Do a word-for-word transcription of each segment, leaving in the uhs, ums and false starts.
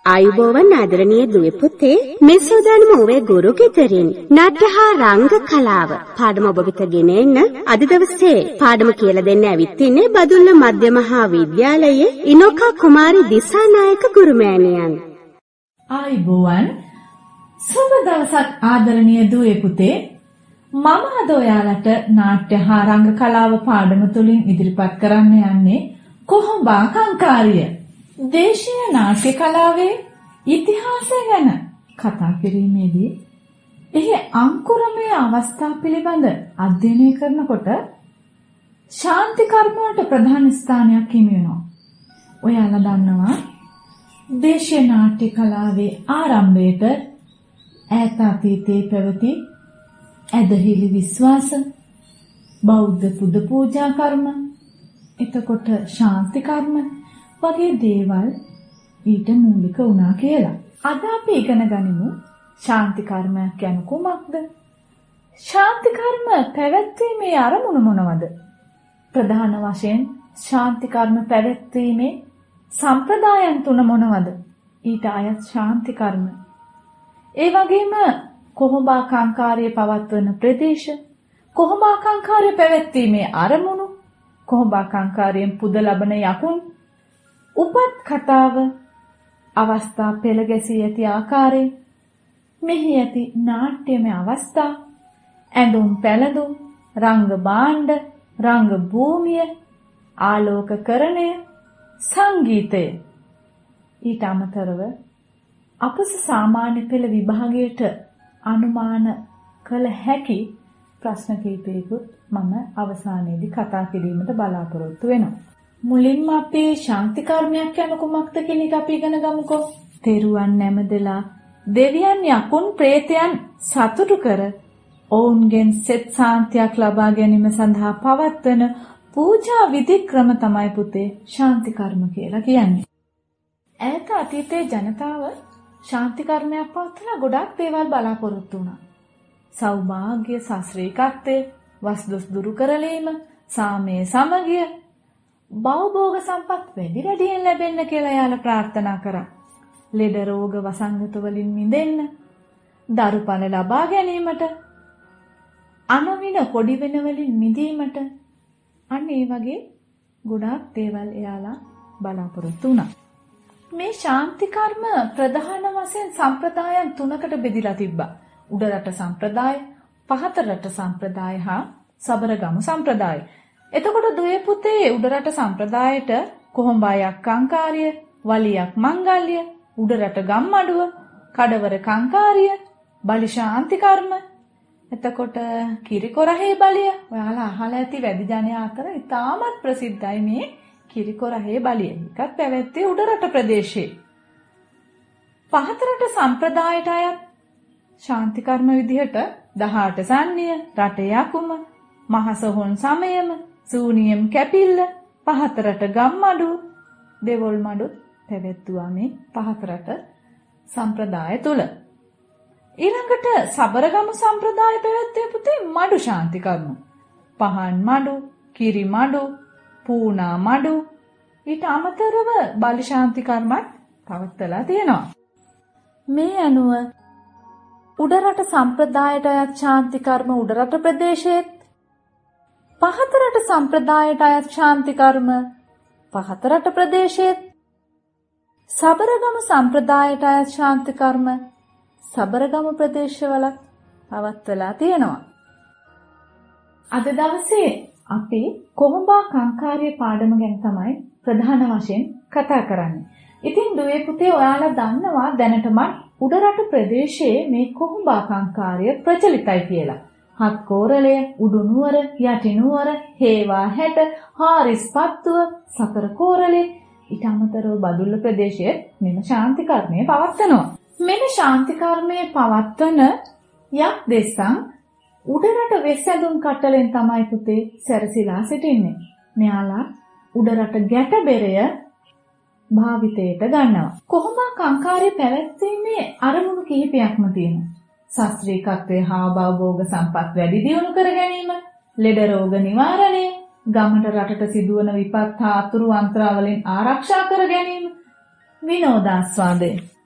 ආයුබෝවන් ආදරණීය දුවේ පුතේ, මේ සෝදානම ඔබේ ගුරු ගෙදරින් නාට්‍ය හා රංග කලාව පාඩම ඔබ වෙත ගෙන එන්න අද දවසේ පාඩම කියලා දෙන්න ඇවිත් ඉන්නේ බදුල්ල මධ්‍ය මහා විද්‍යාලයේ ඉනෝකා කුමාරි දිසානායක ගුරුමෑණියන්. ආයුබෝවන් සුබ දවසක් ආදරණීය දුවේ පුතේ. මම අද ඔයාලට නාට්‍ය හා රංග කලාව පාඩම තුලින් ඉදිරිපත් කරන්න යන්නේ කොහොඹා කංකාරිය. දේශීය නාට්‍ය කලාවේ ඉතිහාසය ගැන කතා කිරීමේදී එහි අංකුරමය අවස්ථා පිළිබඳ අධ්‍යයනය කරනකොට ශාන්ති කර්ම වලට ප්‍රධාන ස්ථානයක් හිමි වෙනවා. ඔයාලා දන්නවා දේශීය නාට්‍ය කලාවේ ආරම්භයට ඈත අතීතයේ පැවති ඇදහිලි විශ්වාස, බෞද්ධ පුද පූජා කර්ම, එතකොට ශාන්ති කර්ම වගේ දේවල් ඊට මූලික වුණා කියලා. අද අපි ඉගෙන ගනිමු ශාන්ති කර්ම කියන්නේ කුමක්ද? ශාන්ති කර්ම පැවැත්වීමේ අරමුණ මොනවද? ප්‍රධාන වශයෙන් ශාන්ති කර්ම පැවැත්වීමේ සම්ප්‍රදායන් තුන මොනවද? ඊට අයත් ශාන්ති කර්ම. ඒ වගේම කොහොඹා කංකාරිය පවත්වන ප්‍රදේශ, කොහොඹා කංකාරිය පැවැත්වීමේ අරමුණු, කොහොඹා කංකාරියෙන් පුද ලබන යකුන්, උපත් කතාව, අවස්ථා පෙළ ගැසී ඇති ආකාරය, මෙහි ඇති නාට්‍යමය අවස්ථා, ඇඳුම් පැළඳුම්, රංග භාණ්ඩ, රංග භූමිය, ආලෝකකරණය, සංගීතය. ඊට අමතරව අපස සාමාන්‍ය පෙළ විභාගයට අනුමාන කළ හැකි ප්‍රශ්න කිහිපයකුත් මම අවසානයේදී කතා කිරීමට බලාපොරොත්තු වෙනවා. මුලින්ම අපේ ශාන්ති කර්මයක් කියන කුමක්ද කියන එක අපි ඉගෙන ගමුකෝ. තෙරුවන් නැමදලා දෙවියන් යකුන් ප්‍රේතයන් සතුටු කර ඔවුන්ගෙන් සෙත් සාන්තියක් ලබා ගැනීම සඳහා පවත්වන පූජා විධි ක්‍රම තමයි පුතේ ශාන්ති කර්ම කියලා කියන්නේ. ඈත අතීතයේ ජනතාව ශාන්ති කර්මයක් පවත්වලා ගොඩක් දේවල් බලාපොරොත්තු වුණා. සෞභාග්‍ය, ශාස්ත්‍රීයත්වය, වස්දුස් දුරු කරලීම, සාමය, සමගිය, භවභෝග සම්පත් වැඩි වැඩියෙන් ලැබෙන්න කියලා යාළ ප්‍රාර්ථනා කරා. ලෙඩ රෝග වසංගත වලින් මිදෙන්න, දරුපල ලබා ගැනීමට, අනවින කොඩි වෙන වලින් මිදීමට, අන්න ඒ වගේ ගොඩාක් දේවල් එයාලා බලාපොරොත්තු වුණා. මේ ශාන්ති කර්ම ප්‍රධාන වශයෙන් සම්ප්‍රදායන් තුනකට බෙදිලා තිබ්බා. උඩරට සම්ප්‍රදාය, පහතරට සම්ප්‍රදාය හා සබරගමු සම්ප්‍රදාය. එතකොට දුවේ පුතේ උඩරට සම්ප්‍රදායට කොහොඹායක් කංකාරිය, වලියක් මංගල්‍ය, උඩරට ගම්මඩුව, කඩවර කංකාරිය, බලි ශාන්ති කර්ම, එතකොට කිරිකොරහේ බලිය. ඔයාලා අහලා ඇති වැඩි ජනයා අතර ඉතාමත් ප්‍රසිද්ධයි මේ කිරිකොරහේ බලිය. එකත් පැවැත්වේ උඩරට ප්‍රදේශයේ. පහතරට සම්ප්‍රදායට අයත් ශාන්ති කර්ම විදිහට දහඅට සන්නිය, රටේ යකුම, මහසොහොන් සමයම, සූනියම් කැපිල්ල, පහතරට ගම්මඩුව, දෙවොල් මඩු පැවැත්වුවා මේ පහතරට සම්ප්‍රදාය තුල. ඊළඟට සබරගමු සම්ප්‍රදාය පැවැත්වේ පුතේ මඩු ශාන්ති කර්ම. පහන් මඩු, කිරි මඩු, පූනා මඩු, ඊට අමතරව බලි ශාන්ති කර්මත් පවත්වලා තියෙනවා. මේ අනුව උඩරට සම්ප්‍රදායට අයත් ශාන්ති කර්ම උඩරට ප්‍රදේශයේත්, පහතරට සම්ප්‍රදායට අයත් ශාන්ති කර්ම පහතරට ප්‍රදේශයේත්, සබරගමු සම්ප්‍රදායට අයත් ශාන්ති කර්ම සබරගමු ප්‍රදේශවල පවත්වලා තියෙනවා. අද දවසේ අපි කොහොඹා කංකාරිය පාඩම ගැන තමයි ප්‍රධාන වශයෙන් කතා කරන්නේ. ඉතින් දුවේ පුතේ ඔයාලා දන්නවා දැනටමත් උඩරට ප්‍රදේශයේ මේ කොහොඹා කංකාරිය ප්‍රචලිතයි කියලා. හත් කෝරළය, උඩු නුවර, යටි නුවර, හේවා හැට, හාරිස්පත්තුව, සතර කෝරළය, ඊට අමතරව බදුල්ල ප්‍රදේශයේ මෙම ශාන්ති කර්මය පවත්වනවා. මෙම ශාන්ති කර්මය පවත්වන යක් දෙස්සන් උඩරට වෙස්සැඳුම් කට්ටලෙන් තමයි පුතේ සැරසිලා සිටින්නේ. මෙයාලා උඩරට ගැටබෙරය භාවිතයට ගන්නවා. කොහොඹා කංකාරිය පැවැත්වීමේ අරමුණු කිහිපයක්ම තියෙනවා. ශාස්ත්‍රීයත්වයේ හා භවභෝග සම්පත් වැඩි දියුණු කර ගැනීම, ලෙඩ රෝග නිවාරණය, ගමට රටට සිදුවන විපත් හා අතුරු අන්තරාවලින් ආරක්ෂා කර ගැනීම, විනෝදාස්වාදය.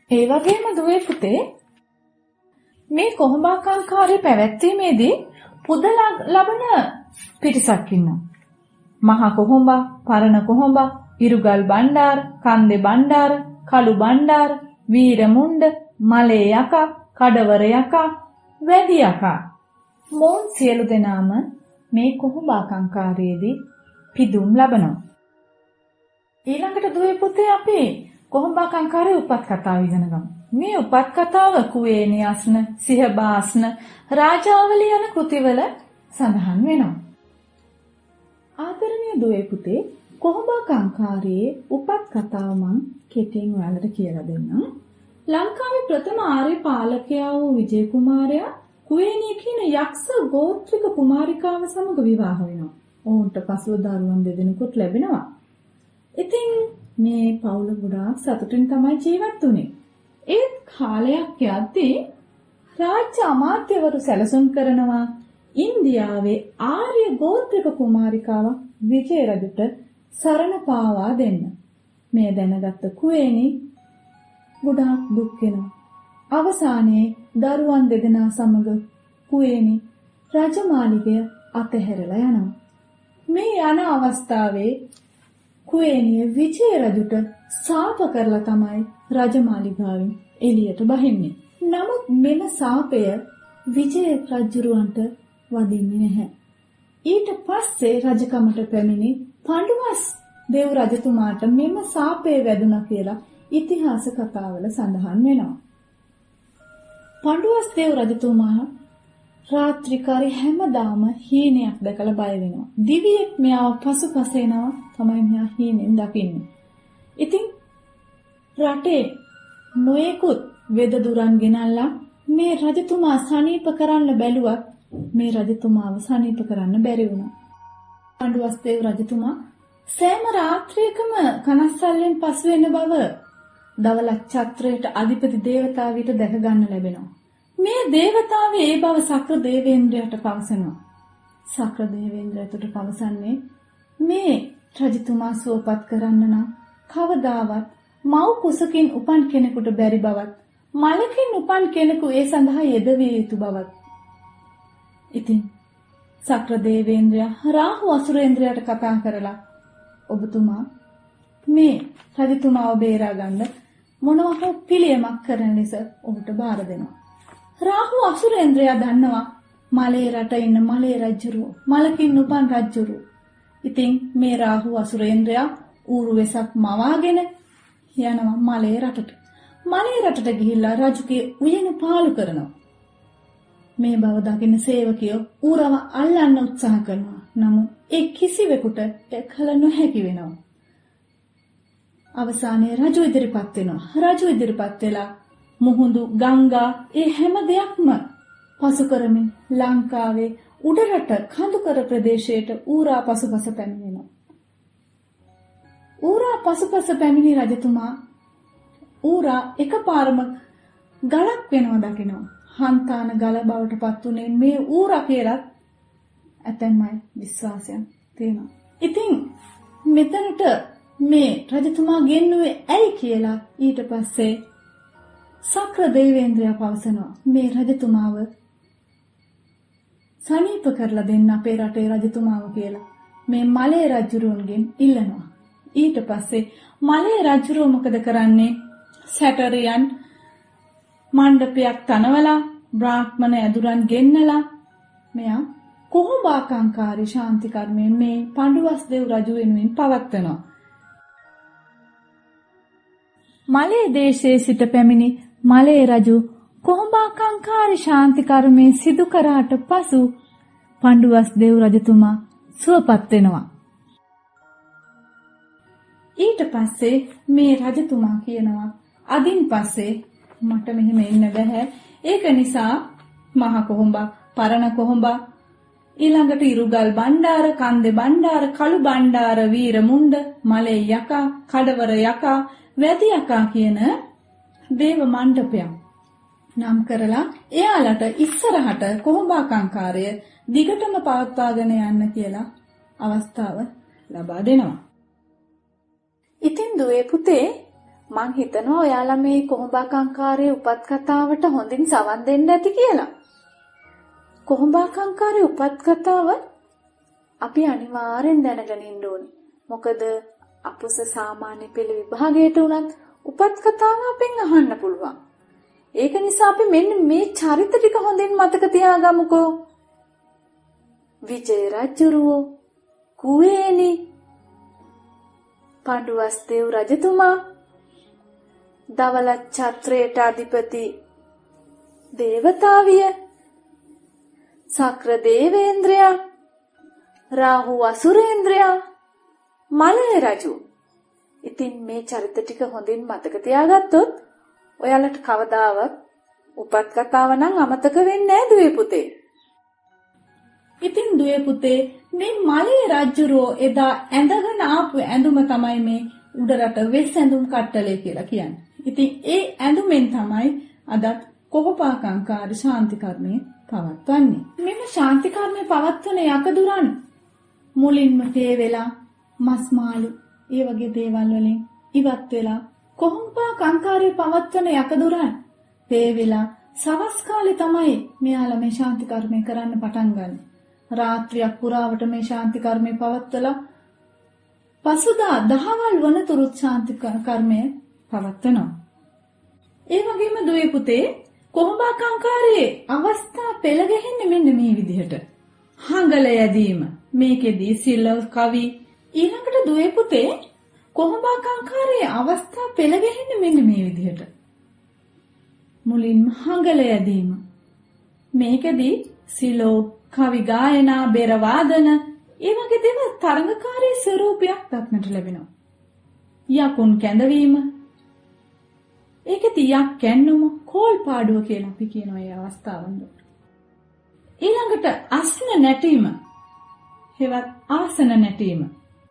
ඒ වගේම දුවේ පුතේ මේ කොහොඹාකාංකාරයේ පැවැත්වීමේදී පුදල ලබන පිරිසක් ඉන්නවා. මහා කොහොඹා, පරණ කොහොඹා, ඉරුගල් බණ්ඩාර, කන්දේ බණ්ඩාර, කළු බණ්ඩාර, වීරමුණ්ඩ, මලේ යකා, කඩවර යකා, වැදි යකා. මොවුන් සියලු දෙනාම මේ කොහොඹාකාංකාරයේදී පිදුම් ලබනවා. ඊළඟට දුවේ පුතේ අපි කොහොඹාකාංකාරයේ උපත් කතාව ඉගෙන ගමු. මේ උපත් කතාව කුවේණී අස්න, සිහබාස්න, රාජාවලිය යන කෘතිවල සඳහන් වෙනවා. ආදරණීය දුවේ පුතේ කොහොඹාකාංකාරයේ උපත් කතාව මම කෙටියෙන් ඔයාලට කියලා දෙන්නම්. ලංකාවේ ප්‍රථම ආර්ය පාලකයා වූ විජය කුමාරයා කුවේණී කියන යක්ෂ ගෝත්‍රික කුමාරිකාව සමග විවාහ වෙනවා. ඔවුන්ට පසුව දරුවන් දෙදෙනෙකුත් ලැබෙනවා. ඉතින් මේ පවුල ගොඩාක් සතුටින් තමයි ජීවත් වුනේ. ඒත් කාලයක් යද්දී රාජ්‍ය අමාත්‍යවරු සැලසුම් කරනවා ඉන්දියාවේ ආර්ය ගෝත්‍රික කුමාරිකාවක් විජය රජුට සරණ පාවා දෙන්න. මේ දැනගත්ත කුවේණී ගොඩාක් දුක් වෙනවා. අවසානයේ දරුවන් දෙදෙනා සමග කුවේණී රජමාලිගය අතහැරලා යනවා. මේ යන අවස්ථාවේ කුවේණිය විජය රජුට සාප කරලා තමයි රජමාලිගාවෙන් එළියට බහින්නේ. නමුත් මෙම සාපය විජය රජුරවන්ට වදින්නේ නැහැ. ඊට පස්සේ රජකමට පැමිණි පඬුවස් දේව රජතුමාට මෙම සාපය වැදුණා කියලා ඉතිහාස කතාවල සඳහන් වෙනවා. පඬුවස් දේව රජතුමා රාත්‍රිකාරී හැමදාම හීනයක් දැකලා බය වෙනවා. දිවියෙක් මෙයාව පසුපස එනවා තමයි මෙයා හීනෙන් දකින්නේ. ඉතින් රටේ නොයෙකුත් වෙදදුරන් ගෙනල්ලා මේ රජතුමා සනීප කරන්න බැලුවත් මේ රජතුමාව සනීප කරන්න බැරි වුණා. පඬුවස් දේව රජතුමා සෑම රාත්‍රියකම කනස්සල්ලෙන් පසු වෙන බව දවලච්ඡත්‍රයට අධිපති දේවතාවිට දැක ගන්න ලැබෙනවා. මේ දේවතාවේ ඒ බව සක්‍ර දේවේන්ද්‍රයට පවසනවා. සක්‍ර දේවේන්ද්‍රයට පවසන්නේ මේ රජතුමා සුවපත් කරන්න නම් කවදාවත් මව් කුසකින් උපන් කෙනෙකුට බැරි බවත් මලකින් උපන් කෙනෙකු ඒ සඳහා යෙදවිය යුතු බවත්. ඉතින් සක්‍ර දේවේන්ද්‍රයා රාහු අසුරේන්ද්‍රයාට කතා කරලා ඔබතුමා මේ රජතුමාව බේරා ගන්න මොනවා හෝ පිළියමක් කරන ලෙස ඔහුට බාර දෙනවා. රාහු අසුරේන්ද්‍රයා දන්නවා මලේ රට ඉන්න මලේ රජුරු මලකින් උපන් රජුරු. ඉතින් මේ රාහු අසුරේන්ද්‍රයා ඌරු වෙසක් මවාගෙන යනවා මලේ රටට. මලේ රටට ගිහිල්ලා රජුගේ උයන පාලු කරනවා. මේ බව දකින සේවකයෝ ඌරව අල්ලන්න උත්සාහ කරනවා. නමුත් ඒ කිසිවෙකුට ඒ කල නොහැකි වෙනවා. අවසානයේ රජු ඉදිරිපත් වෙනවා. රජු ඉදිරිපත් වෙලා මුහුදු ගංගා ඒ හැම දෙයක්ම පසු කරමින් ලංකාවේ උඩරට කඳුකර ප්‍රදේශයට ඌරා පසුපස පැමිණෙනවා. ඌරා පසුපස පැමිණි රජතුමා ඌරා එකපාරම ගලක් වෙනවා දකිනවා. හන්තාන ගල බවට පත් උනේ මේ ඌරා කියලා ඇතැම්මයි විශ්වාසයක් තියෙනවා. ඉතින් මෙතනට මේ රජතුමා ගෙන්නුවේ ඇයි කියලා ඊට පස්සේ සක්‍ර දේවේන්ද්‍රයා පවසනවා මේ රජතුමාව සනීප කරලා දෙන්න අපේ රටේ රජතුමාව කියලා මේ මලේ රජුරුන්ගෙන් ඉල්ලනවා. ඊට පස්සේ මලේ රජුරුව මොකද කරන්නේ? සැටරියන් මණ්ඩපයක් තනවලා බ්‍රාහ්මණ ඇදුරන් ගෙන්නලා මෙයා කොහොඹාකාංකාරී ශාන්ති කර්මයෙන් මේ පඬුවස් දේව රජු වෙනුවෙන් පවත්වනවා. මලේ දේශයේ සිට පැමිණි මලේ රජු කොහොඹාකාංකාරී ශාන්ති කර්මයේ සිදු කරාට පසු පඬුවස් දේව රජතුමා සුවපත් වෙනවා. ඊට පස්සේ මේ රජතුමා කියනවා අදින් පස්සේ මට මෙහෙම ඉන්න බෑ. ඒක නිසා මහ කොහොඹා, පරණ කොහොඹා, ඊළඟට ඉරුගල් බණ්ඩාර, කන්දේ බණ්ඩාර, කළු බණ්ඩාර, වීරමුණ්ඩ, මලේ යකා, කඩවර යකා, වැදි යකා කියන දේව මණ්ඩපයක් නම් කරලා එයාලට ඉස්සරහට කොහොඹාකාංකාරය දිගටම පවත්වාගෙන යන්න කියලා අවස්ථාව ලබා දෙනවා. ඉතින් දුවේ පුතේ මං හිතනවා ඔයාලා මේ කොහොඹාකංකාරයේ උපත් කතාවට හොඳින් සවන් දෙන්න ඇති කියලා. කොහොඹාකංකාරයේ උපත් කතාව අපි අනිවාර්යෙන් දැනගෙන ඉන්න ඕනේ. මොකද අපුස සාමාන්‍ය පෙළ විභාගයට උනත් උපත් කතාව අපෙන් අහන්න පුළුවන්. ඒක නිසා අපි මෙන්න මේ චරිත ටික හොඳින් මතක තියාගමුකෝ. විජය රජුරෝ, කුවේණි, පඬුවස්දේව් රජතුමා, දවල ඡත්‍රයට අධිපති දේවතාවිය, සක්‍ර දේවේන්ද්‍රයා, රාහු අසුරේන්ද්‍රයා, මලය රජු. ඉතින් මේ චරිත ටික හොඳින් මතක තියාගත්තොත් ඔයාලට කවදාවත් උපත් කතාව නම් අමතක වෙන්නේ නැහැ දුවේ පුතේ. ඉතින් දුවේ පුතේ මේ මලය රජුරෝ එදා ඇඳගෙන ආපු ඇඳුම තමයි මේ උඩරට වෙස් ඇඳුම් කට්ටලය කියලා කියන්නේ. ඉතින් ඒ ඇඳුමෙන් තමයි අදත් කොහොපාකංකාර ශාන්ති කර්මය පවත්වන්නේ. මෙන්න ශාන්ති කර්මය පවත්වන යකදුරන් මුලින්ම තේ වෙලා මස් මාළු ඒ වගේ දේවල් වලින් ඉවත් වෙලා කොහොපාකංකාරය පවත්වන යකදුරන් තේ වෙලා සවස් කාලේ තමයි මෙයාලා මේ ශාන්ති කර්මය කරන්න පටන් ගන්න. රාත්‍රියක් පුරාවට මේ ශාන්ති කර්මය පවත්වලා පසුදා දහවල් වනතුරුත් ශාන්ති කර්මය පවත්වනවා. ඒ වගේම දුවේ පුතේ කොහොඹාකංකාරයේ අවස්ථා පෙළ ගැහෙන්නේ මෙන්න මේ විදිහට. හංගල යැදීම මේකෙදී සිල් කවි ඊළඟට දුවේ පුතේ කොහොඹාකංකාරයේ අවස්ථා පෙළ ගැහෙන්නේ මෙන්න මේ විදිහට. මුලින්ම හංගල යැදීම මේකෙදී සිලෝ කවි ගායනා බෙර වාදන ඒ වගේ දේවල් තරඟකාරී ස්වරූපයක් දක්නට ලැබෙනවා. යකුන් කැඳවීම ඒකෙදී යක් කැන්නුම කෝල් පාඩුව කියලා අපි කියනවා ඒ අවස්ථාවන් වලට. ඊළඟට අස්න නැටීම හෙවත් ආසන නැටීම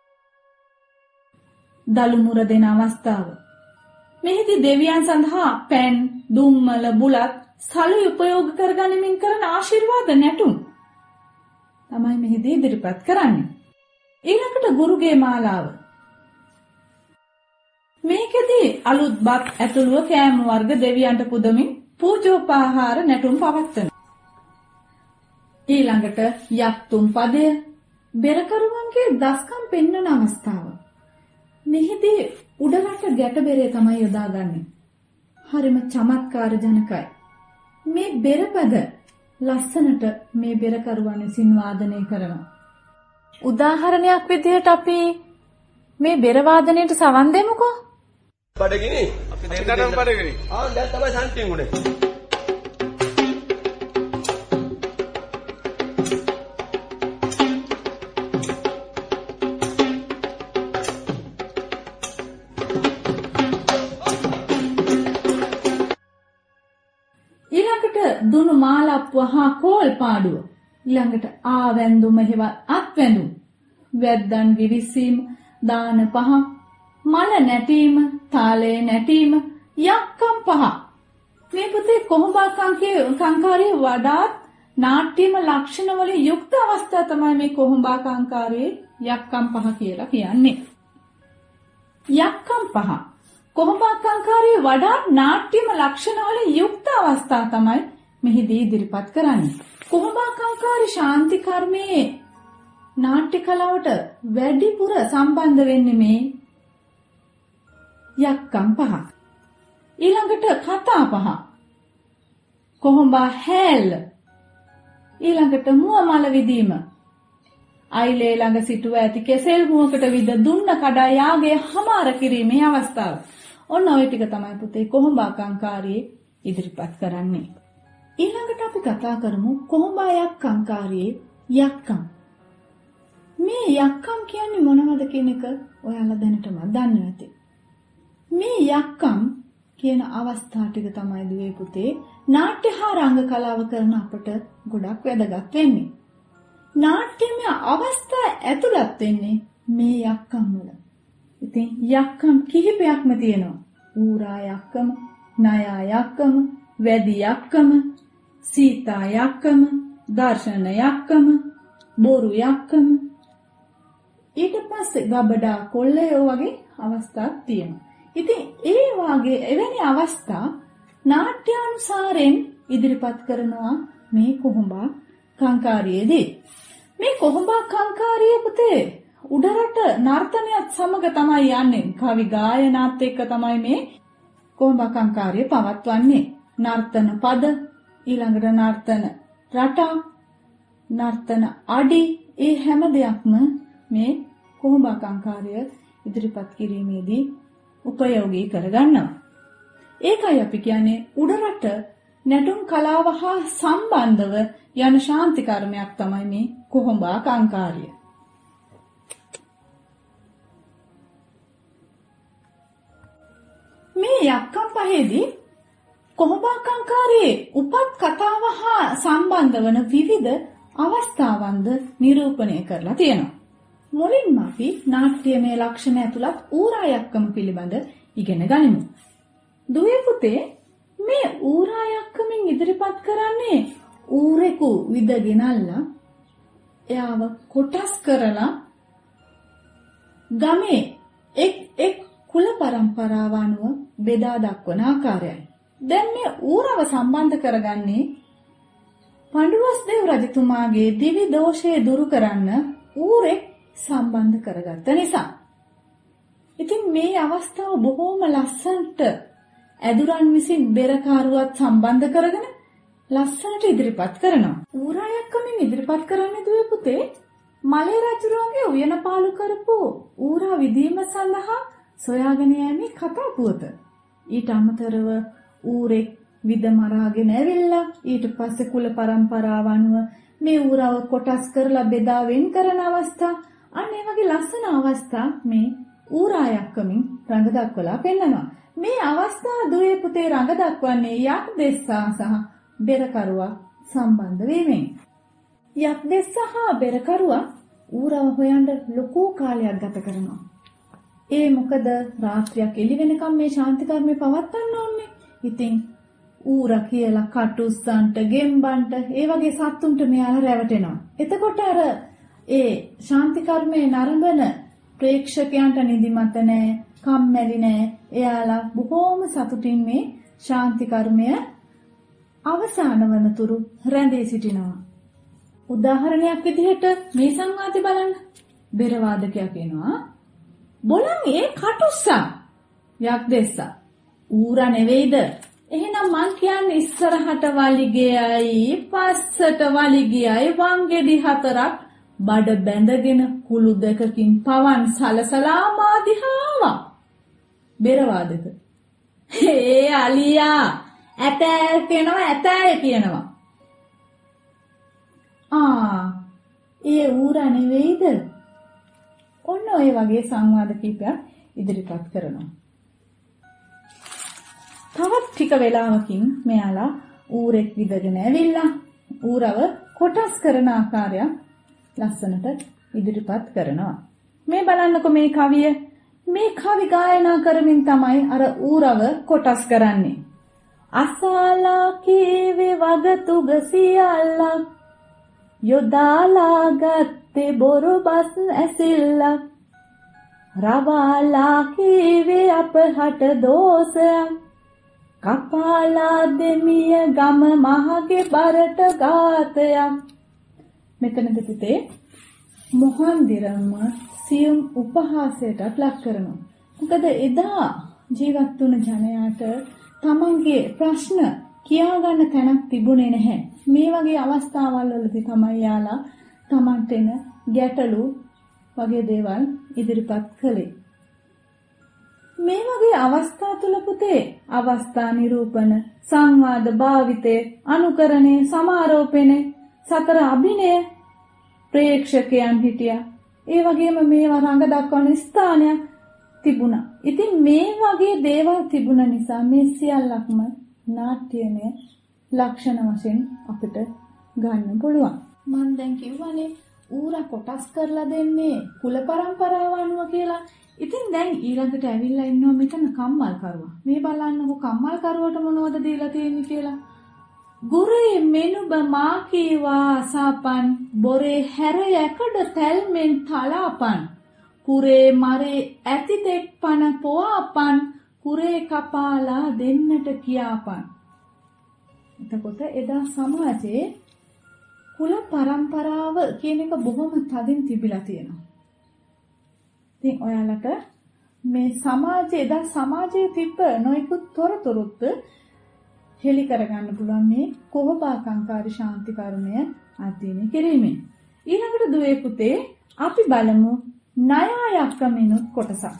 දලු මුර දෙන අවස්ථාව. මෙහිදී දෙවියන් සඳහා පෑන් දුම්මල බුලත් සලු උපයෝග කරගනිමින් කරන ආශිර්වාද නැටුම් තමයි මෙහිදී ඉදිරිපත් කරන්නේ. ඊළඟට ගුරුගේ මාලාව. මේකෙදී අලුත් බත් ඇතුළුව කෑම වර්ග දෙවියන්ට පුදමින් පූජෝපහාර නැටුම් පවත්වනවා. ඊළඟට යක්තුම් පදය බෙරකරුවන්ගේ දස්කම් පෙන්වන අවස්ථාව. මෙහිදී උඩරට ගැටබෙරේ තමයි යොදාගන්නේ. හරිම චමත්කාර ජනකයි. මේ බෙරපද ලස්සනට මේ බෙරකරුවන් විසින් වාදනය කරනවා. උදාහරණයක් විදිහට අපි මේ බෙර වාදනයට සවන් දෙමුකෝ. බඩගිනි අපි දෙන්නටම බඩගිනි. ආ දැන් තමයි ශාන්තියෙන් උනේ. දුනු මාලප්පුව හා කෝල් පාඩුව. ඊළඟට ආවැඳුම හෙවත් අත්වැඳුම්. වැද්දන් විවිසීම, දාන පහ, මල නැටීම, තාලේ නැටීම, යක්කම් පහ. මේ පුතේ කොහොඹාකංකේ කංකාරයේ වඩාත් නාට්‍යම ලක්ෂණ වලින් යුක්ත අවස්ථාව තමයි මේ කොහොඹාකංකාරයේ යක්කම් පහ කියලා කියන්නේ. යක්කම් පහ කොහොඹාකංකාරයේ වඩාත් නාට්‍යම ලක්ෂණ වලින් යුක්ත අවස්ථාව තමයි මෙහිදී ඉදිරිපත් කරන්නේ. කොහොඹාකංකාරී ශාන්ති කර්මයේ නාට්‍ය කලාවට වැඩිපුර සම්බන්ධ වෙන්නේ මේ යක්කම් පහ. ඊළඟට කතා පහ. කොහොඹා හැල්ල. ඊළඟට මුව මල විදීම. අයිලේ ළඟ සිටුව ඇති කෙසෙල් මුවකට විද දුන්න කඩා යාගේ හමාර කිරීමේ අවස්ථාව. ඔන්න ඔය ටික තමයි පුතේ කොහොඹාකංකාරී ඉදිරිපත් කරන්නේ. ඊළඟට අපි කතා කරමු කොහොඹා යක්කංකාරයේ යක්කම්. මේ යක්කම් කියන්නේ මොනවද කියන එක ඔයාලා දැනටම දන්නේ නැති. මේ යක්කම් කියන අවස්ථා ටික තමයි දුවේ පුතේ නාට්‍ය හා රංග කලාව කරන අපට ගොඩක් වැදගත් වෙන්නේ. නාට්‍යමය අවස්ථා ඇතුළත් වෙන්නේ මේ යක්කම් වල. ඉතින් යක්කම් කිහිපයක්ම තියෙනවා. ඌරා යක්කම, නයා යක්කම, වැදි යක්කම, සීතා යක්කම, දර්ශන යක්කම, බොරු යක්කම. ඊට පස්සේ ගබඩා කොල්ලයෝ වගේ අවස්ථාවක් තියෙනවා. ඉතින් ඒ වාගේ එවැනි අවස්ථා නාට්‍යානුසාරයෙන් ඉදිරිපත් කරනවා මේ කොහොඹා කංකාරියේදී. මේ කොහොඹා කංකාරිය පුතේ උඩරට නර්තනයත් සමග තමයි යන්නේ. කවි ගායනාත් එක්ක තමයි මේ කොහොඹා කංකාරිය පවත්වන්නේ. නර්තන පද, ඊළඟට නර්තන රටා, නර්තන අඩි, ඒ හැම දෙයක්ම මේ කොහොඹා කංකාරිය ඉදිරිපත් කිරීමේදී උපයෝගී කරගන්නවා. ඒකයි අපි කියන්නේ උඩරට නැටුම් කලාව හා සම්බන්ධව යන ශාන්ති කර්මයක් තමයි මේ කොහොඹා කංකාරිය. මේ යක්කම් පහේදී කොහොඹා කංකාරියේ උපත් කතාව හා සම්බන්ධ වන විවිධ අවස්ථාවන්ද නිරූපණය කරලා තියෙනවා. මුලින්ම අපි නාට්‍යමය ලක්ෂණ ඇතුළත් ඌරා යක්කම පිළිබඳ ඉගෙන ගනිමු. දුවේ පුතේ මේ ඌරා යක්කමින් ඉදිරිපත් කරන්නේ ඌරෙකු විදගෙනල්ලා එයාව කොටස් කරලා ගමේ එක් එක් කුල පරම්පරාව අනුව බෙදා දක්වන ආකාරයයි. දැන් මේ ඌරව සම්බන්ධ කරගන්නේ පඬුවස්දේව රජතුමාගේ දිවි දෝෂය දුරු කරන්න ඌරෙක් සම්බන්ධ කරගත්ත නිසා. ඉතින් මේ අවස්ථාව බොහෝම ලස්සනට ඇදුරන් විසින් බෙරකාරුවත් සම්බන්ධ කරගෙන ලස්සනට ඉදිරිපත් කරනවා. ඌරා යක්කමින් ඉදිරිපත් කරන්නේ දුවේ පුතේ මලේ රජුගේ උයන පාලු කරපු ඌරා විදීම සඳහා සොයාගෙන යෑමේ කතා පුවත. ඊට අමතරව ඌරෙක් විද මරාගෙන ඇවිල්ලා ඊට පස්සේ කුල පරම්පරාව අනුව මේ ඌරව කොටස් කරලා බෙදා වෙන් කරන අවස්ථා, අන්න ඒ වගේ ලස්සන අවස්ථා මේ ඌරා යක්කමින් රඟ දක්වලා පෙන්නනවා. මේ අවස්ථාව දුවේ පුතේ රඟ දක්වන්නේ යක් දෙස්සා සහ බෙරකරුවා සම්බන්ධ වීමෙන්. යක් දෙස්සා හා බෙරකරුවා ඌරව හොයන්න ලොකු කාලයක් ගත කරනවා. ඒ මොකද රාත්‍රියක් එළි වෙනකම් මේ ශාන්ති කර්මය පවත්වන්න ඕනේ. ඉතින් ඌරා කියලා කටුස්සන්ට, ගෙම්බන්ට, ඒ වගේ සත්තුන්ට මෙයාලා රැවටෙනවා. එතකොට අර ඒ ශාන්ති කර්මයේ නරඹන ප්‍රේක්ෂකයන්ට නිදිමත නැහැ, කම්මැලි නැහැ. එයාලා බොහෝම සතුටින් මේ ශාන්ති කර්මය අවසන් වනතුරු රැඳී සිටිනවා. උදාහරණයක් විදිහට මේ සංවාදය බලන්න. බෙරවාදකයා කියනවා "බොලන් ඒ කටුස්සා යක් දෙස්සා ඌරා නෙවෙයිද? එහෙනම් මං කියන්නේ ඉස්සරහට වලිගයයි පස්සට වලිගයයි වංගෙඩි හතරක් බඩ බැඳගෙන කුළු දෙකකින් පවන් සලසලා මාදිහාවා." බෙරවාදක "ඒ අලියා ඇතෑ කියනවා ඇතෑ කියනවා." "ආ ඒ ඌරා නෙවෙයිද?" ඔන්න ඔය වගේ සංවාද කීපයක් ඉදිරිපත් කරනවා. තවත් ටික වෙලාවකින් මෙයාලා ඌරෙක් විදගෙන ඇවිල්ලා ඌරව කොටස් කරන ආකාරය ලස්සනට ඉදිරිපත් කරනවා. මේ බලන්නකො මේ කවිය. මේ කවි ගායනා කරමින් තමයි අර ඌරව කොටස් කරන්නේ. "අසාලා කීවේ වගතුග සියල්ලක් යොදාලා ගත්තේ බොරු බස් ඇසිල්ලක් රවාලා කීවේ අපහට දෝෂයක් කපාලා දෙමිය ගම මහගේ බරට ගාතයක්." මෙතනදී පුතේ මොහන්දිරම්ම සියුම් උපහාසයටත් ලක් කරනවා. මොකද එදා ජීවත් වුණ ජනයාට තමන්ගේ ප්‍රශ්න කියාගන්න තැනක් තිබුණේ නැහැ. මේ වගේ අවස්ථාවල් වලදී තමයි යාලා තමන්ට එන ගැටලු වගේ දේවල් ඉදිරිපත් කළේ. මේ වගේ අවස්ථා තුල පුතේ අවස්ථා නිරූපණ, සංවාද භාවිතේ, අනුකරණේ, සමාරෝපණේ, සතර අභිනය ප්‍රේක්ෂකයන් හිටියා. ඒ වගේම මේවා රඟ දක්වන ස්ථානයක් තිබුණා. ඉතින් මේ වගේ දේවල් තිබුණ නිසා මේ සියල්ලක්ම නාට්‍යමය ලක්ෂණ වශයෙන් අපිට ගන්න පුළුවන්. මම දැන් කිව්වනේ ඌරා කොටස් කරලා දෙන්නේ කුල පරම්පරාව අනුව කියලා. ඉතින් දැන් ඊළඟට ඇවිල්ලා ඉන්නවා මෙතන කම්මල් කරුවා. මේ බලන්නකො කම්මල් කරුවට මොනවද දීලා තියෙන්නේ කියලා. "ගුරේ මෙනුබ මා කීවා සාපන් බොරේ හැර යකඩ තැල්මෙන් තලාපන් කුරේ මරේ ඇති තෙක් පන පොවාපන් කුරේ කපාලා දෙන්නට කියාපන්. එතකොට එදා සමාජයේ කුල පරම්පරාව කියන එක බොහොම තදින් තිබිලා තියෙනවා. ඉතින් ඔයාලට මේ සමාජයේ එදා සමාජයේ තිබ්බ නොයෙකුත් තොරතුරුත් හෙලි කරගන්න පුළුවන් මේ කොහොපාකංකාරී ශාන්ති කර්මය අධ්‍යයනය කිරීමෙන්. ඊළඟට දුවේ පුතේ අපි බලමු ණයයක්කමිනුත් කොටසක්.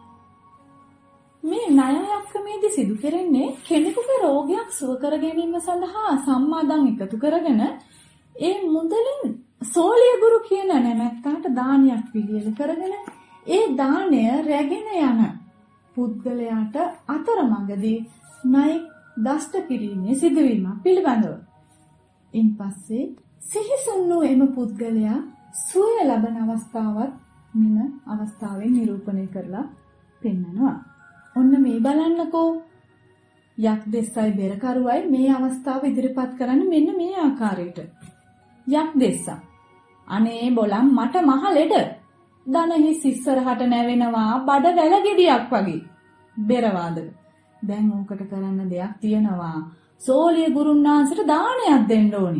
මේ ණයයක්කමේදී සිදු කරන්නේ කෙනෙකුගේ රෝගයක් සුව කර ගැනීම සඳහා සම්මාදන් එකතු කරගෙන ඒ මුදලින් සෝලිය ගුරු කියන නැමැත්තාට දානයක් පිළියෙල කරගෙන ඒ දාණය රැගෙන යන පුද්ගලයාට අතරමඟදී ණය දෂ්ට කිරීමේ සිදුවීමක් පිළිබඳව. ඉන්පස්සේ සිහිසුන් වූ එම පුද්ගලයා සුවය ලබන අවස්ථාවත් මෙම අවස්ථාවෙන් නිරූපණය කරලා පෙන්නනවා. ඔන්න මේ බලන්නකෝ. යක් දෙස්සයි බෙරකරුවයි මේ අවස්ථාව ඉදිරිපත් කරන්නේ මෙන්න මේ ආකාරයට. යක් දෙස්සා. අනේ බොලම් මට මහ ලෙඩ. දනහි සිස්සරහට නැවෙනවා බඩ වැල ගෙඩියක් වගේ. බෙරවාදක. දැන් ඕකට කරන්න දෙයක් තියෙනවා. සෝලිය ගුරුන් වහන්සේට දානයක් දෙන්න ඕනි.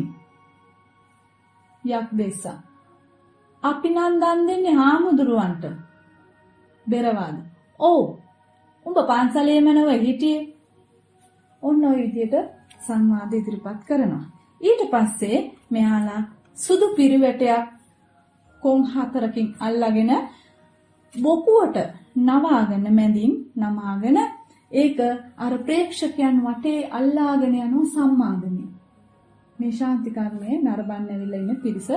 යක් දෙස්සා. අපි නම් දන් දෙන්නේ හාමුදුරුවන්ට. බෙරවාද. ඔව්. උඹ පන්සලේම නව හිටියේ. ඔන්න ඔය විදිහට සංවාද ඉදිරිපත් කරනවා. ඊට පස්සේ මෙයාලා සුදු පිරිවැටයක් කොන් හතරකින් අල්ලාගෙන බොකුවට නවාගෙන මැදින් නමාගෙන ඒක අර ප්‍රේක්ෂකයන් වටේ අල්ලාගෙන යන සම්මාදනය. මේ ශාන්ති කර්මයේ නරඹන්න ඇවිල්ලා ඉන්න පිරිස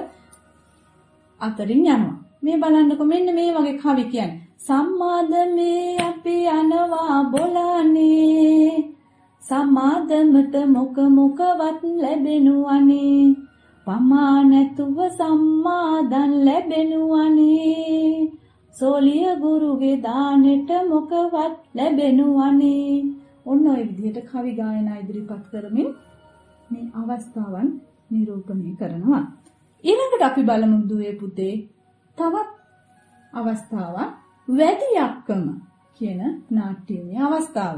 අතරින් යනවා. මේ බලන්නකො මෙන්න මේ වගේ කවි කියන්නේ. සම්මාදමේ අපි යනවා බොලානේ සම්මාදමට මොක මොකවත් ලැබෙනුවනේ පමා නැතුව සම්මාදන් ලැබෙනුවනේ සෝලිය ගුරුගේ දානෙට මොකවත් ලැබෙනුවනේ. ඔන්න ඔය විදිහට කවි ගායනා ඉදිරිපත් කරමින් මේ අවස්ථාවන් නිරූපණය කරනවා. ඊළඟට අපි බලමු දුවේ පුතේ තවත් අවස්ථාවක් වැඩියක්කම කියන නාට්‍යමය අවස්ථාව.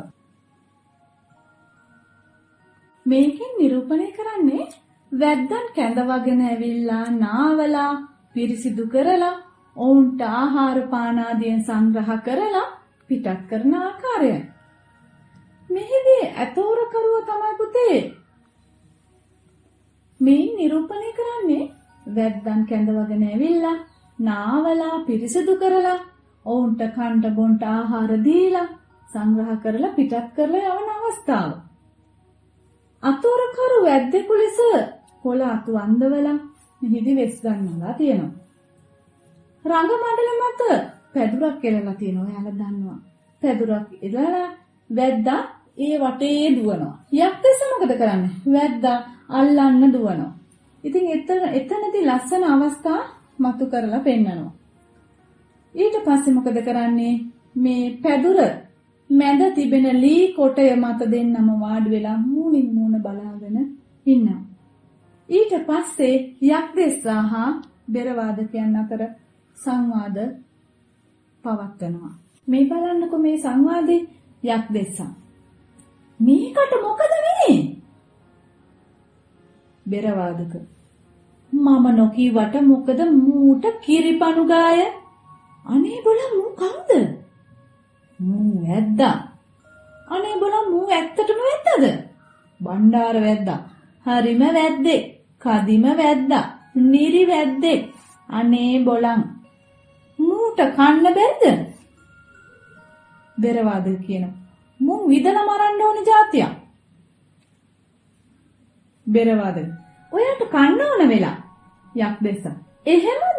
මේකෙන් නිරූපණය කරන්නේ වැද්දන් කැඳවගෙන ඇවිල්ලා නාවලා පිරිසිදු කරලා ඔවුන්ට ආහාර පාන ආදියෙන් සංග්‍රහ කරලා පිටත් කරන ආකාරය. මෙහිදී අතෝරකරුව තමයි පුතේ. මේ නිරූපණය කරන්නේ වැද්දන් කැඳවගෙන ඇවිල්ලා නාවලා පිරිසිදු කරලා ඔවුන්ට කන්ට බොන්ට ආහාර දීලා සංග්‍රහ කරලා පිටත් කරලා යවන අවස්ථාව. අතෝරකරු වැද්දෙකු ලෙස කොළ අතු අඳවලා මෙහිදී වෙස් ගන්නවා තියෙනවා. රංග මණ්ඩල මත පැදුරක් එලලා තියෙනවා. එයාලා දන්නවා. පැදුරක් එලලා වැද්දා ඒ වටේ දුවනවා. යක්කස මොකද කරන්නේ? වැද්දා අල්ලන්න දුවනවා. ඉතින් එතන එතනදී ලස්සන අවස්ථා මතු කරලා පෙන්නනවා. ඊට පස්සේ මොකද කරන්නේ? මේ පැදුර මැද තිබෙන ලී කොටය මත දෙන්නම වාඩි වෙලා මූණින් මූණ බලාගෙන ඉන්නවා. ඊට පස්සේ යක්දෙස්සා හා බෙරවාදකයන් අතර සංවාද පවත්වනවා. මේ බලන්නකො මේ සංවාදේ යක්දෙස්සා. මේකට මොකද වෙන්නේ? බෙරවාදක. මම නොකීවට මොකද මූට කිරිපණු ගාය? අනේ බල මූ කවුද? මූ වැද්දා. අනේ බල මූ ඇත්තටම වැද්දාද? බණ්ඩාර වැද්දා. හරිම වැද්දේ. කදිම වැද්දා. නිරි වැද්දේ. අනේ බොලන්. මූට කන්න බැරිද? බෙරවාදක කියන. මූ විදලා මරන්න ඕන જાතියක්. බෙරවාදක. ඔයාට කන්න ඕන වෙලා. යක්දෙස්ස. එහෙමද?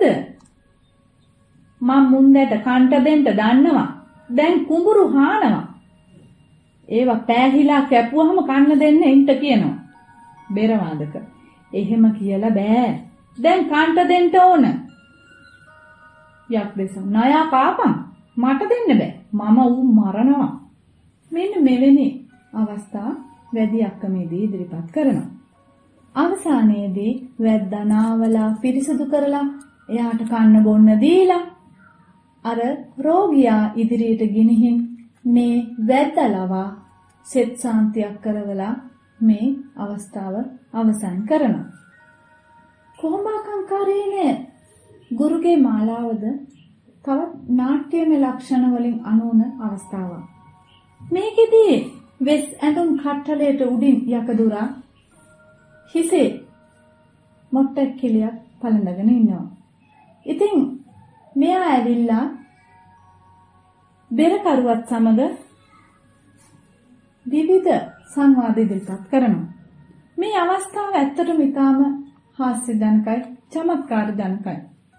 මම මුන්දට කන්ට දෙන්න දන්නවා. දැන් කුඹුරු හානවා. ඒවා පෑහිලා කැපුවහම කන්න දෙන්න එන්ට කියනවා. බෙරවාදක. එහෙම කියලා බෑ. දැන් කන්ට දෙන්න ඕන. යක්දෙස්ස. නයා කාපම්. මට දෙන්න බෑ. මම ඌ මරනවා. මෙන්න මෙවැනි අවස්ථා වැඩියක්කමේදී ඉදිරිපත් කරනවා. අවසානයේදී වැද්දා නාවලා පිරිසිදු කරලා එයාට කන්න බොන්න දීලා අර රෝගියා ඉදිරියට ගෙනihin මේ වැද්දලවා සෙත් සාන්තියක් කරවලා මේ අවස්ථාව අවසන් කරනවා. කොහොමාකංකාරයේනේ ගුරුගේ මාලාවද තවත් නාට්‍යමය ලක්ෂණ වලින් අනුන අවස්ථාවක්. මේකෙදී වෙස් ඇඳුම් කට්ටලයට උඩින් යකදුරා හිසේ මොට්ටක් කිලියක් පළඳගෙන ඉන්නවා. ඉතින් මෙයා ඇවිල්ලා බෙරකරුවත් සමග විවිධ සංවාද ඉදිරිපත් කරනවා. මේ අවස්ථාව ඇත්තටම ඉතාම හාස්‍යජනකයි, චමත්කාරජනකයි.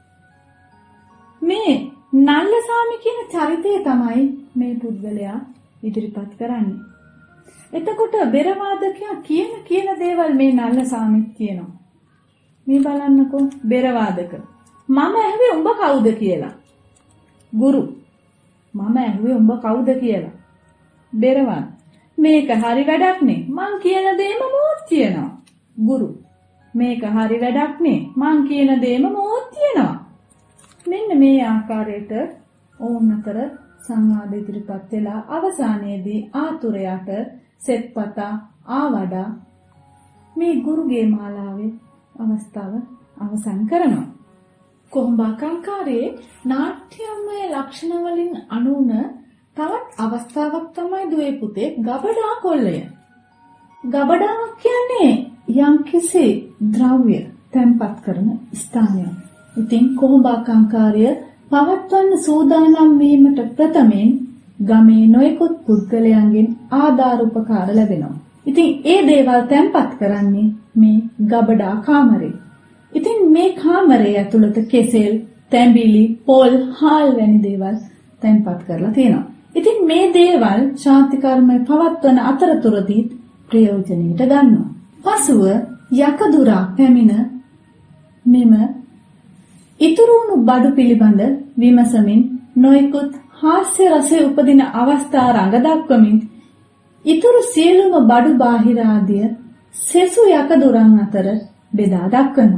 මේ නල්ලසාමි කියන චරිතය තමයි මේ පුද්ගලයා ඉදිරිපත් කරන්නේ. එතකොට බෙරවාදකයා කියන කියන දේවල් මේ නල්ලසාමිත් කියනවා. මේ බලන්නකෝ බෙරවාදක. මම ඇහුවේ උඹ කවුද කියලා. ගුරු. මම ඇහුවේ උඹ කවුද කියලා. බෙරවාද. මේක හරි වැඩක් නේ. මං කියන දේම මෝත් කියනවා. ගුරු. මේක හරි වැඩක් නේ. මං කියන දේම මෝත් කියනවා. මෙන්න මේ ආකාරයට ඔවුන් අතර සංවාද ඉදිරිපත් වෙලා අවසානයේදී ආතුරයට සෙත්පතා ආවඩා මේ ගුරුගේ මාලාවේ අවස්ථාව අවසන් කරනවා. කොහොඹාකංකාරයේ නාට්‍යමය ලක්ෂණ වලින් අනුන තවත් අවස්ථාවක් තමයි දුවේ පුතේ ගබඩා කොල්ලය. ගබඩාවක් කියන්නේ යම්කිසි ද්‍රව්‍ය තැන්පත් කරන ස්ථානයක්. ඉතින් කොහොඹාකංකාරය පවත්වන්න සූදානම් වීමට ප්‍රථමයෙන් ගමේ නොයෙකුත් පුද්ගලයන්ගෙන් ආධාර උපකාර ලැබෙනවා. ඉතින් ඒ දේවල් තැන්පත් කරන්නේ මේ ගබඩා කාමරේ. ඉතින් මේ කාමරේ ඇතුළත කෙසෙල්, තැඹිලි, පොල්, හාල් වැනි දේවල් තැන්පත් කරලා තියෙනවා. ඉතින් මේ දේවල් ශාන්ති කර්මය පවත්වන අතරතුරදී ප්‍රයෝජනෙට ගන්නවා. පසුව යකදුරා පැමිණ මෙම ඉතුරුණු බඩු පිළිබඳ විමසමින් නොයෙකුත් හාස්‍ය රසය උපදින අවස්ථා රඟ දක්වමින් ඉතුරු සියලුම බඩු බාහිර ආදිය සෙසු යකදුරන් අතර බෙදා දක්වනවා.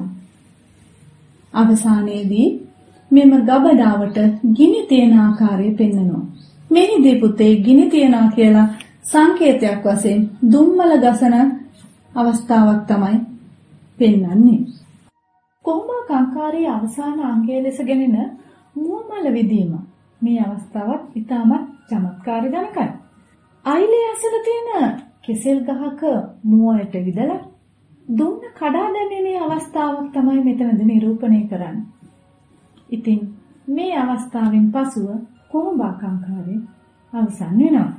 අවසානයේදී මෙම ගබඩාවට ගිනි තියන ආකාරය පෙන්වනවා. මෙහිදී පුතේ ගිනි තියනවා කියලා සංකේතයක් වශයෙන් දුම්මල ගසන අවස්ථාවක් තමයි පෙන්වන්නේ. කොහොඹාකංකාරයේ අවසාන අංගය ලෙස ගෙනෙන මුවමල විදීම මේ අවස්ථාවත් ඉතාමත් චමත්කාරජනකයි. අයිලේ අසල තියෙන කෙසෙල් ගහක මුවයට විදලා දුන්න කඩා දැමීමේ අවස්ථාවක් තමයි මෙතනදී නිරූපණය කරන්නේ. ඉතින් මේ අවස්ථාවෙන් පසුව කොහොඹාකංකාරය අවසන් වෙනවා.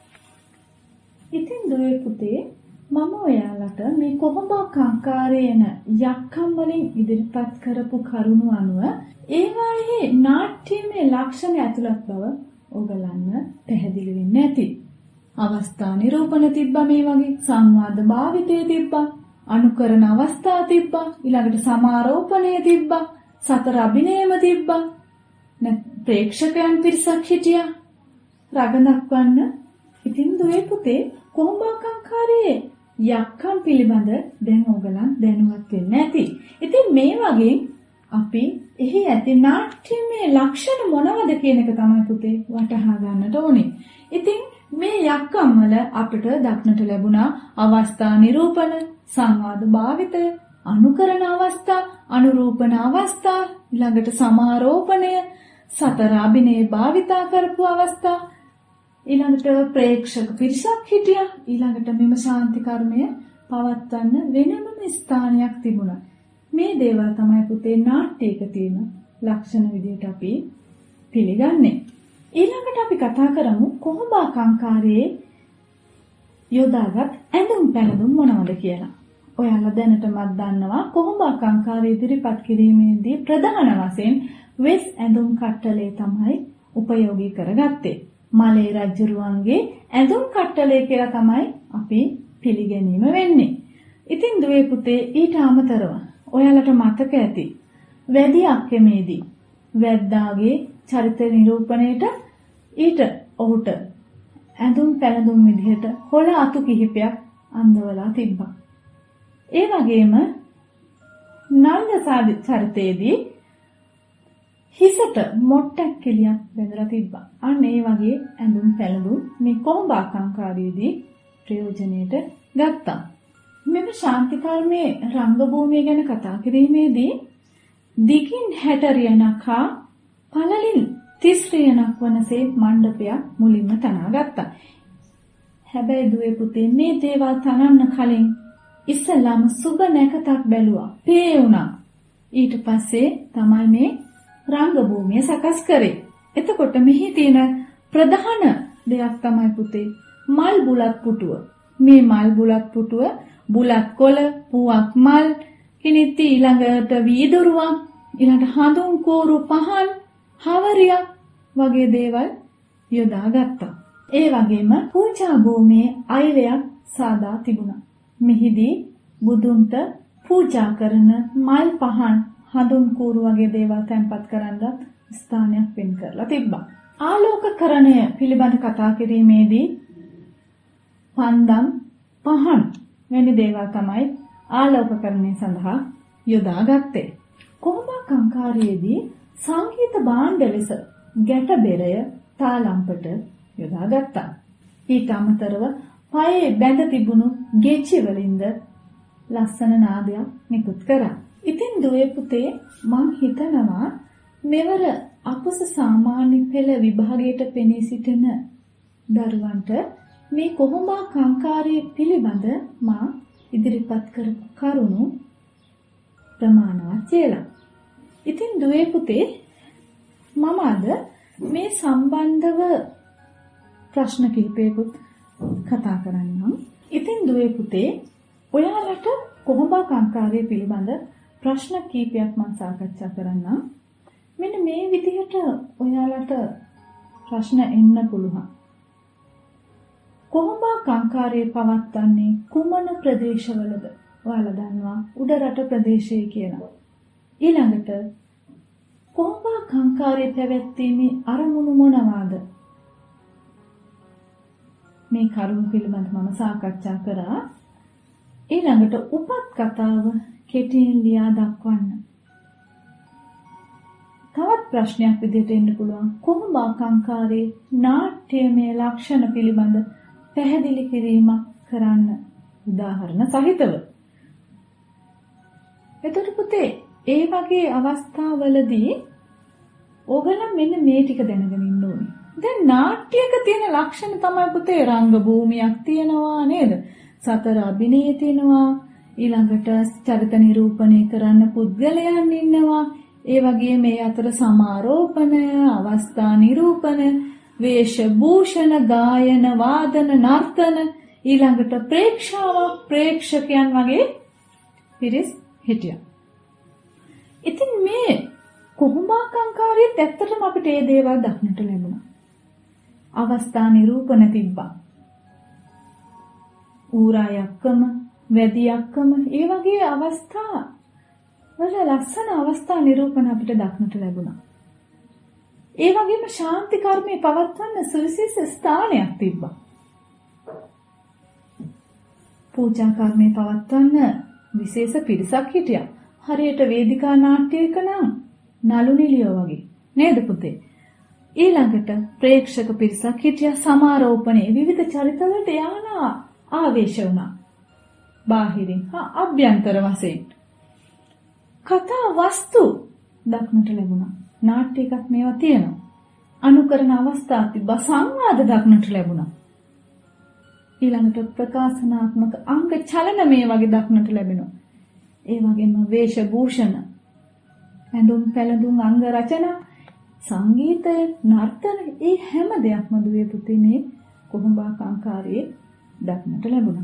ඉතින් දුවේ පුතේ මම ඔයාලට මේ කොහොඹාකංකාරයේන යක්කම් වලින් ඉදිරිපත් කරපු කරුණු අනුව ඒවායේ නාට්‍යමය ලක්ෂණ ඇතුළත් බව ඔයගලන්න පැහැදිලි වෙන්නේ නැති. අවස්ථා නිරූපණ තිබ්බා, මේ වගේ සංවාද භාවිතයේ තිබ්බා, අනුකරණ අවස්ථා තිබ්බා, ඊළඟට සමාරෝපණය තිබ්බා, සතර අභිනයම තිබ්බා. නැත් ප්‍රේක්ෂකයන් පිරිසක් හිටියා රඟ දක්වන්න. ඉතින් දුවේ පුතේ කොහොඹාකංකාරයේ යක්කම් පිළිබඳ දැන් ඔයගලන් දැනුවත් වෙන්න ඇති. ඉතින් මේ වගේ අපි එහි ඇති නාට්‍යමය ලක්ෂණ මොනවද කියන එක තමයි පුතේ වටහා ගන්නට ඕනේ. ඉතින් මේ යක්කම් වල අපිට දක්නට ලැබුණා අවස්ථා නිරූපණ, සංවාද භාවිතය, අනුකරණ අවස්ථා, අනුරූපණ අවස්ථා, ඊළඟට සමාරෝපණය, සතර අභිනය භාවිතා කරපු අවස්ථා, ඊළඟට ප්‍රේක්ෂක පිරිසක් හිටියා. ඊළඟට මෙම ශාන්ති කර්මය පවත්වන්න වෙනම ස්ථානයක් තිබුණා. මේ දේවල් තමයි පුතේ නාට්‍යයක තියෙන ලක්ෂණ විදිහට අපි පිළිගන්නේ. ඊළඟට අපි කතා කරමු කොහොඹාකංකාරයේ යොදාගත් ඇඳුම් පැළඳුම් මොනවද කියලා. ඔයාලා දැනටමත් දන්නවා කොහොඹාකංකාරය ඉදිරිපත් කිරීමේදී ප්‍රධාන වශයෙන් වෙස් ඇඳුම් කට්ටලේ තමයි උපයෝගී කරගත්තේ. මලේ රජුරුවන්ගේ ඇඳුම් කට්ටලේ කියලා තමයි අපි පිළිගැනීම වෙන්නේ. ඉතින් දුවේ පුතේ ඊට අමතරව ඔයාලට මතක ඇති වැදි අක්කමේදී වැද්දාගේ චරිත නිරූපණයට ඊට ඔහුට ඇඳුම් පැළඳුම් විදිහට හොළ අතු කිහිපයක් අඳවලා තිබ්බා. ඒ වගේම නන්ද චරිතයේදී හිසට මොට්ටක් කෙලියක් බැඳලා තිබ්බා. අන්න ඒ වගේ ඇඳුම් පැළඳුම් මේ කොහොඹාකංකාරයේදී ප්‍රයෝජනෙට ගත්තා. මෙම ශාන්ති කර්මයේ රංගභූමිය ගැන කතා කිරීමේදී දිගින් හැට රියනක් හා පළලින් තිස් රියනක් වනසේ මණ්ඩපයක් මුලින්ම තනා ගත්තා. හැබැයි දුවේ පුතේ මේ දේවල් තනන්න කලින් ඉස්සෙල්ලාම සුබ නැකතක් බැලුවා. පේ වුණා. ඊට පස්සේ තමයි මේ රංගභූමිය සකස් කරේ. එතකොට මෙහි තියෙන ප්‍රධාන දෙයක් තමයි පුතේ මල් බුලත් පුටුව. මේ මල් බුලත් පුටුව බුලත් කොළ, පුවක් මල්, කිනිති ඊළඟට වීදුරුවක්, ඊළඟට හඳුන් කෝරු පහන්, හවරියක් වගේ දේවල් යොදාගත්තා. ඒ වගේම පූජා භූමියේ අයවැයක් සාදා තිබුණා. මෙහිදී බුදුන්ට පූජා කරන මල් පහන්, හඳුන් කූරු වගේ දේවල් තැන්පත් කරන්න ස්ථානයක් වෙන් කරලා තිබ්බා. ආලෝකකරණය පිළිබඳ කතා කිරීමේදී පන්දම් පහන් වැනි දේවල් තමයි ආලෝකකරණය සඳහා යොදාගත්තේ. කොහොඹාකංකාරයේදී සංගීත භාණ්ඩ ලෙස ගැටබෙරය, තාලම්පට යොදාගත්තා. ඊට අමතරව පයේ බැඳ තිබුණු ගෙචි වලින්ද ලස්සන නාදයක් නිකුත් කරා. ඉතින් දුවේ පුතේ මං හිතනවා මෙවර අපස සාමාන්‍ය පෙළ විභාගයට පෙනී සිටින දරුවන්ට මේ කොහොඹාකංකාරයේ පිළිබඳ මා ඉදිරිපත් කරපු කරුණු ප්‍රමාණවත් කියලා. ඉතින් දුවේ පුතේ මම අද මේ සම්බන්ධව ප්‍රශ්න කිහිපයකුත් කතා කරන්නම්. ඉතින් දුවේ පුතේ ඔයාලට කොහොඹාකංකාරයේ පිළිබඳ ප්‍රශ්න කීපයක් මම සාකච්ඡා කරන්නම්. මෙන්න මේ විදිහට ඔයාලට ප්‍රශ්න එන්න පුළුවන්. කොහොඹාකංකාරයේ පවත්වන්නේ කුමන ප්‍රදේශවලද? ඔයාලා දන්නවා උඩරට ප්‍රදේශයේ කියලා. ඊළඟට කොහොඹාකංකාරයේ පැවැත්වීමේ අරමුණු මොනවාද? මේ කරුණු පිළිබඳව මම සාකච්ඡා කරා. ඊළඟට උපත් කතාව කෙටියෙන් ලියා දක්වන්න. තවත් ප්‍රශ්නයක් විදිහට එන්න පුළුවන්. කොහොඹාකංකාරයේ නාට්‍යමය ලක්ෂණ පිළිබඳ පැහැදිලි කිරීමක් කරන්න උදාහරණ සහිතව. එතකොට පුතේ ඒ වගේ අවස්ථාවලදී ඕගොල්ලෝ මෙන්න මේ ටික දැනගෙන ඉන්න ඕනේ. දැන් නාට්‍යයක තියෙන ලක්ෂණ තමයි පුතේ රංග භූමියක් තියෙනවා නේද? සතර අභිනය තියෙනවා. ඊළඟට චරිත නිරූපණය කරන්න පුද්ගලයන් ඉන්නවා. ඒ වගේ මේ අතර සමාරෝපණ, අවස්ථා නිරූපණ, වේශ භූෂණ, ගායන, වාදන, නර්තන, ඊළඟට ප්‍රේක්ෂාවක්, ප්‍රේක්ෂකයන් වගේ පිරිස් හිටියා. ඉතින් මේ කොහොඹාකංකාරයේත් ඇත්තටම අපිට මේ දේවල් දක්නට ලැබුණා. අවස්ථා නිරූපණ තිබ්බා. ඌරායක්කම, වැදියක්කම, ඒ වගේ අවස්ථා වල ලස්සන අවස්ථා නිරූපණ අපිට දක්නට ලැබුණා. ඒ වගේම ශාන්ති කර්මයේ පවත්වන්න සුවිශේෂ ස්ථානයක් තිබ්බා. පූජා කර්මයේ පවත්වන්න විශේෂ පිරිසක් හිටියා. හරියට වේදිකා නාට්‍යයක නම් නළු නිලියෝ වගේ නේද පුතේ? ඊළඟට ප්‍රේක්ෂක පිරිසක් හිටියා. සමාරෝපණයේ විවිධ චරිතවලට යානා ආවේශ වුණා. බාහිරින් හා අභ්‍යන්තර වශයෙන් කතා වස්තු දක්නට ලැබුණා. නාට්‍ය එකක් මේවා තියෙනවා. අනුකරණ අවස්ථා තිබ්බා. සංවාද දක්නට ලැබුණා. ඊළඟට ප්‍රකාශනාත්මක අංග චලන මේ වගේ දක්නට ලැබෙනවා. ඒ වගේම වේශ භූෂණ, ඇඳුම් පැළඳුම්, අංග රචනා, සංගීතය, නර්තන, ඒ හැම දෙයක්ම දුවේ පුතේ මේ කොහොඹාකංකාරයේ දක්නට ලැබුණා.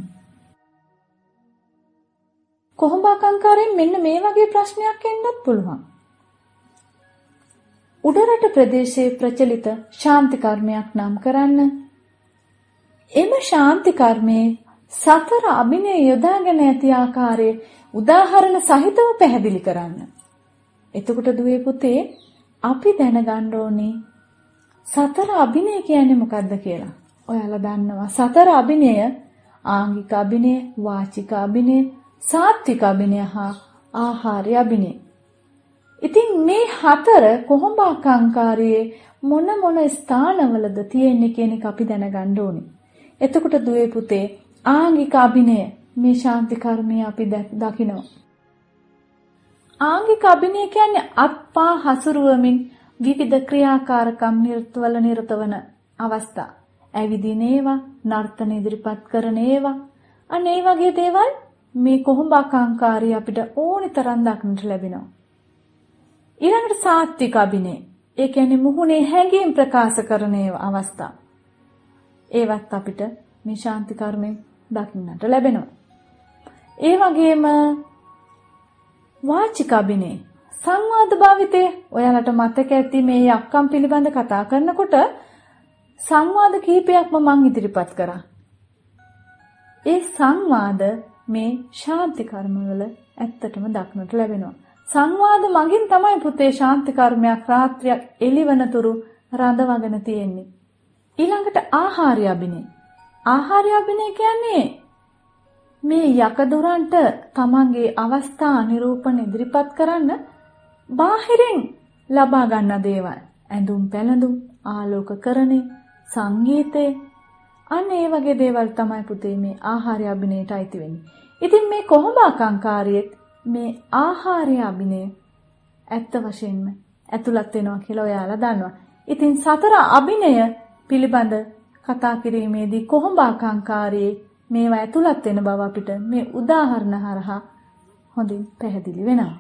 කොහොඹාකංකාරයෙන් මෙන්න මේ වගේ ප්‍රශ්නයක් එන්නත් පුළුවන්. උඩරට ප්‍රදේශයේ ප්‍රචලිත ශාන්ති කර්මයක් නම් කරන්න. එම ශාන්ති කර්මයේ සතර අභිනය යොදාගෙන ඇති ආකාරයේ උදාහරණ සහිතව පැහැදිලි කරන්න. එතකොට දුවේ පුතේ අපි දැනගන්න ඕනේ සතර අභිනය කියන්නේ මොකක්ද කියලා. ඔයාලා දන්නවා සතර අභිනය ආංගික අභිනය, වාචික අභිනය, සාත්වික අභිනය හා ආහාරය අභිනය. ඉතින් මේ හතර කොහොඹාකාංකාරයේ මොන මොන ස්ථානවලද තියෙන්නේ කියන එක අපි දැනගන්න ඕනේ. එතකොට දුවේ පුතේ ආංගික අභිනය මේ ශාන්ති කර්මය අපි දකිනවා. ආංගික අභිනය කියන්නේ අත්පා හසුරුවමින් විවිධ ක්‍රියාකාරකම් නිර්තවල නිරතවන අවස්ථා. ඇවිදින ඒවා, නර්තන ඉදිරිපත් කරන ඒවා, අනේ වගේ දේවල් මේ කොහොඹාකාංකාරය අපිට ඕනි තරම් දක්නට ලැබෙනවා. ඊළඟට සාත්වික අභිනය. ඒ කියන්නේ මුහුණේ හැඟීම් ප්‍රකාශ කරන අවස්ථා. ඒවත් අපිට මේ ශාන්ති කර්මයෙන් දකින්නට ලැබෙනවා. ඒ වගේම වාචික අභිනය. සංවාද භාවිතේ ඔයාලට මතක ඇති මේ යක්කම් පිළිබඳ කතා කරනකොට සංවාද කීපයක්ම මම ඉදිරිපත් කරා. ඒ සංවාද මේ ශාන්ති කර්මවල ඇත්තටම දක්නට ලැබෙනවා. සංවාද මගින් තමයි පුතේ ශාන්ති කර්මයක් රාත්‍රියක් එළිවනතුරු රඳවගෙන තියෙන්නේ. ඊළඟට ආහාරය අභිනය. ආහාරය අභිනය කියන්නේ මේ යකදුරන්ට තමන්ගේ අවස්ථා නිරූපණ ඉදිරිපත් කරන්න බාහිරින් ලබා ගන්න දේවල්. ඇඳුම් පැළඳුම්, ආලෝකකරණය, සංගීතය, අන්න ඒ වගේ දේවල් තමයි පුතේ මේ ආහාරය අභිනයට අයිති වෙන්නේ. ඉතින් මේ කොහොඹාකාංකාරයේත් මේ ආහාරය අභිනය ඇත්ත වශයෙන්ම ඇතුළත් වෙනවා කියලා ඔයාලා දන්නවා. ඉතින් සතර අභිනය පිළිබඳ කතා කිරීමේදී කොහොඹාකාංකාරයේ මේවා ඇතුළත් වෙන බව අපිට මේ උදාහරණ හරහා හොඳින් පැහැදිලි වෙනවා.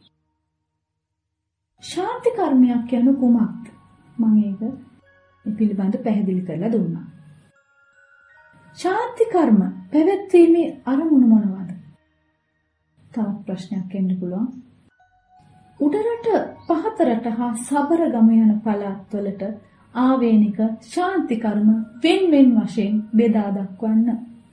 ශාන්ති කර්මයක් කියන්නේ කුමක්ද? මම ඒක පිළිබඳ පැහැදිලි කරලා දුන්නා. ශාන්ති කර්ම පැවැත්වීමේ අරමුණ මොනවාද? තවත් ප්‍රශ්නයක් එන්න පුළුවන්. උඩරට පහතරට හා සබරගම යන පළාත්වලට ආවේනික ශාන්ති කර්ම වෙන වෙන වශයෙන් බෙදා දක්වන්න.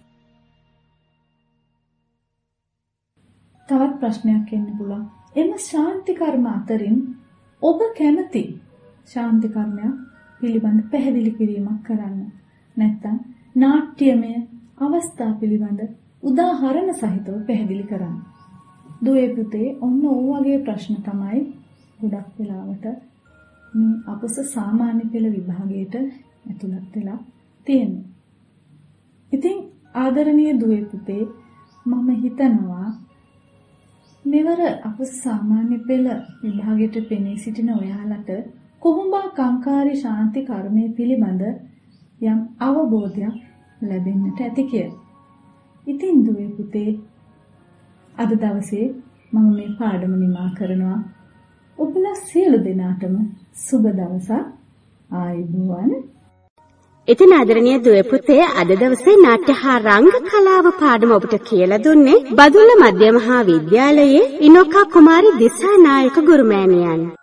තවත් ප්‍රශ්නයක් එන්න පුළුවන්. එම ශාන්ති කර්ම අතරින් ඔබ කැමති ශාන්ති කර්මයක් පිළිබඳ පැහැදිලි කිරීමක් කරන්න. නැත්නම් නාට්‍යමය අවස්ථා පිළිබඳ උදාහරණ සහිතව පැහැදිලි කරන්න. දුවේ පුතේ ඔන්න ඔය වගේ ප්‍රශ්න තමයි ගොඩක් වෙලාවට මේ අපස සාමාන්‍ය පෙළ විභාගයට ඇතුළත් වෙලා තියෙන්නේ. ඉතින් ආදරණීය දුවේ පුතේ මම හිතනවා මෙවර අපස සාමාන්‍ය පෙළ විභාගයට පෙනී සිටින ඔයාලට කොහොඹාකාංකාරී ශාන්ති කර්මයේ පිළිබඳ යම් අවබෝධයක් ලැබෙන්නට ඇති කියලා. ඉතින් දුවේ පුතේ අද දවසේ මම මේ පාඩම නිමා කරනවා. ඔබලා සියලු දෙනාටම සුබ දවසක්. ආයුබෝවන්. ඉතින් ආදරණීය දුවේ පුතේ අද දවසේ නාට්‍ය හා රංග කලාව පාඩම ඔබට කියලා දුන්නේ බදුල්ල මධ්‍ය මහා විද්‍යාලයේ ඉනෝකා කුමාරි දිසානායක ගුරුමෑණියන්.